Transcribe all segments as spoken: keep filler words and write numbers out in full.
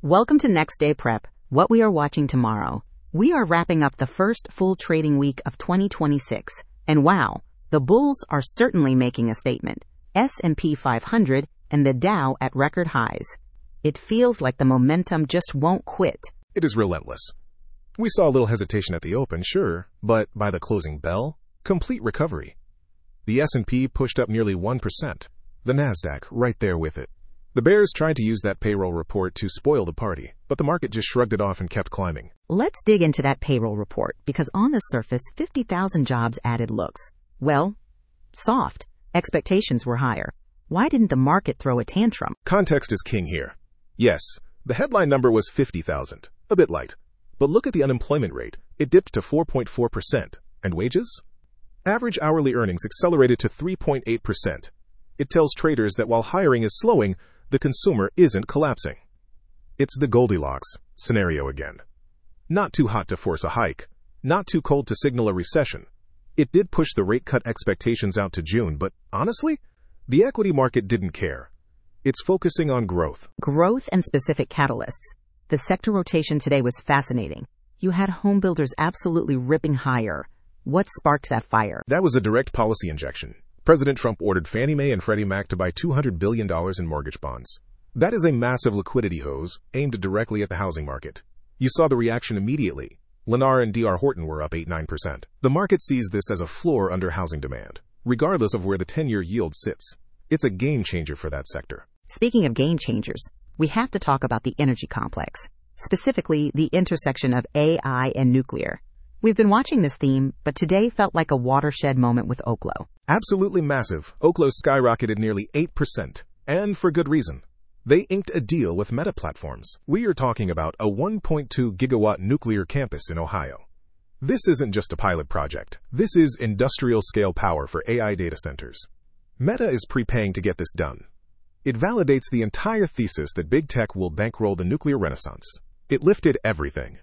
Welcome to Next Day Prep, what we are watching tomorrow. We are wrapping up the first full trading week of twenty twenty-six, and wow, the bulls are certainly making a statement. S and P five hundred and the Dow at record highs. It feels like the momentum just won't quit. It is relentless. We saw a little hesitation at the open, sure, but by the closing bell, complete recovery. The S and P pushed up nearly one percent. The Nasdaq right there with it. The bears tried to use that payroll report to spoil the party, but the market just shrugged it off and kept climbing. Let's dig into that payroll report, because on the surface, fifty thousand jobs added looks, well, soft. Expectations were higher. Why didn't the market throw a tantrum? Context is king here. Yes, the headline number was fifty thousand, a bit light. But look at the unemployment rate. It dipped to four point four percent. And wages? Average hourly earnings accelerated to three point eight percent. It tells traders that while hiring is slowing, the consumer isn't collapsing. It's the Goldilocks scenario again. Not too hot to force a hike, not too cold to signal a recession. It did push the rate cut expectations out to June, but honestly, the equity market didn't care. It's focusing on growth. Growth and specific catalysts. The sector rotation today was fascinating. You had home builders absolutely ripping higher. What sparked that fire? That was a direct policy injection. President Trump ordered Fannie Mae and Freddie Mac to buy two hundred billion dollars in mortgage bonds. That is a massive liquidity hose aimed directly at the housing market. You saw the reaction immediately. Lennar and D R Horton were up eight to nine percent. The market sees this as a floor under housing demand, regardless of where the ten-year yield sits. It's a game changer for that sector. Speaking of game changers, we have to talk about the energy complex, specifically the intersection of A I and nuclear. We've been watching this theme, but today felt like a watershed moment with Oklo. Absolutely massive. Oklo skyrocketed nearly eight percent, and for good reason. They inked a deal with Meta Platforms. We are talking about a one point two gigawatt nuclear campus in Ohio. This isn't just a pilot project. This is industrial-scale power for A I data centers. Meta is prepaying to get this done. It validates the entire thesis that big tech will bankroll the nuclear renaissance. It lifted everything.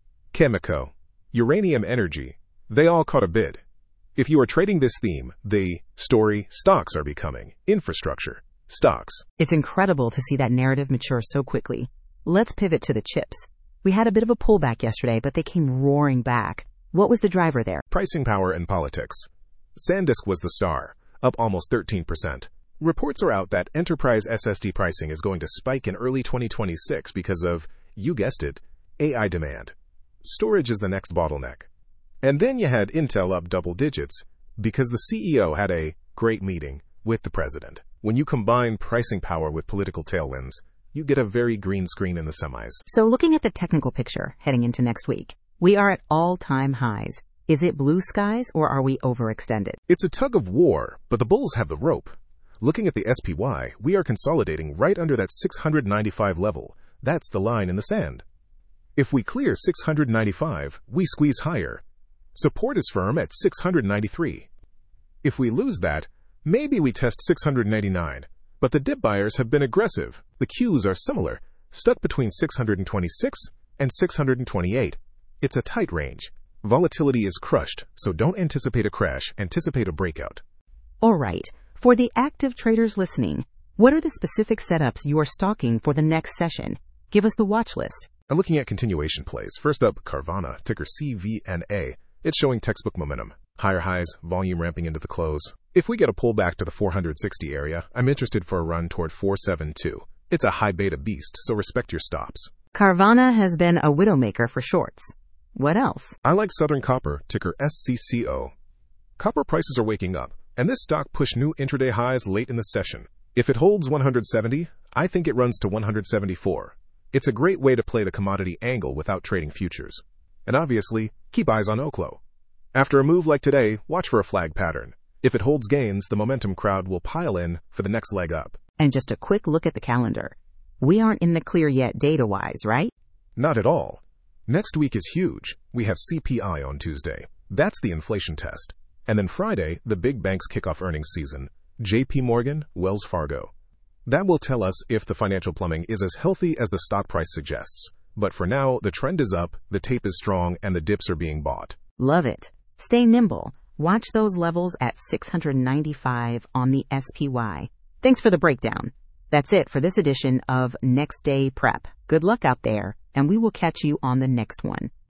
Cameco, Uranium Energy, they all caught a bid. If you are trading this theme, the story stocks are becoming infrastructure stocks. It's incredible to see that narrative mature so quickly. Let's pivot to the chips. We had a bit of a pullback yesterday, but they came roaring back. What was the driver there? Pricing power and politics. SanDisk was the star, up almost thirteen percent. Reports are out that enterprise S S D pricing is going to spike in early twenty twenty-six because of, you guessed it, A I demand. Storage is the next bottleneck. And then you had Intel up double digits because the C E O had a great meeting with the president. When you combine pricing power with political tailwinds, you get a very green screen in the semis. So looking at the technical picture heading into next week, we are at all-time highs. Is it blue skies or are we overextended? It's a tug of war, but the bulls have the rope. Looking at the S P Y, we are consolidating right under that six hundred ninety-five level. That's the line in the sand. If we clear six hundred ninety-five, we squeeze higher. Support is firm at six hundred ninety-three. If we lose that, maybe we test six hundred ninety-nine. But the dip buyers have been aggressive. The Qs are similar, stuck between six hundred twenty-six and six hundred twenty-eight. It's a tight range. Volatility is crushed, so don't anticipate a crash, anticipate a breakout. All right. For the active traders listening, what are the specific setups you are stalking for the next session? Give us the watch list. I'm looking at continuation plays. First up, Carvana, ticker C V N A. It's showing textbook momentum. Higher highs, volume ramping into the close. If we get a pullback to the four hundred sixty area, I'm interested for a run toward four seventy-two. It's a high beta beast, so respect your stops. Carvana has been a widowmaker for shorts. What else? I like Southern Copper, ticker S C C O. Copper prices are waking up, and this stock pushed new intraday highs late in the session. If it holds one hundred seventy, I think it runs to one hundred seventy-four. It's a great way to play the commodity angle without trading futures. And obviously, keep eyes on Oklo. After a move like today, watch for a flag pattern. If it holds gains, the momentum crowd will pile in for the next leg up. And just a quick look at the calendar. We aren't in the clear yet data-wise, right? Not at all. Next week is huge. We have C P I on Tuesday. That's the inflation test. And then Friday, the big banks kick off earnings season. J P Morgan, Wells Fargo. That will tell us if the financial plumbing is as healthy as the stock price suggests. But for now, the trend is up, the tape is strong, and the dips are being bought. Love it. Stay nimble. Watch those levels at six hundred ninety-five on the S P Y. Thanks for the breakdown. That's it for this edition of Next Day Prep. Good luck out there, and we will catch you on the next one.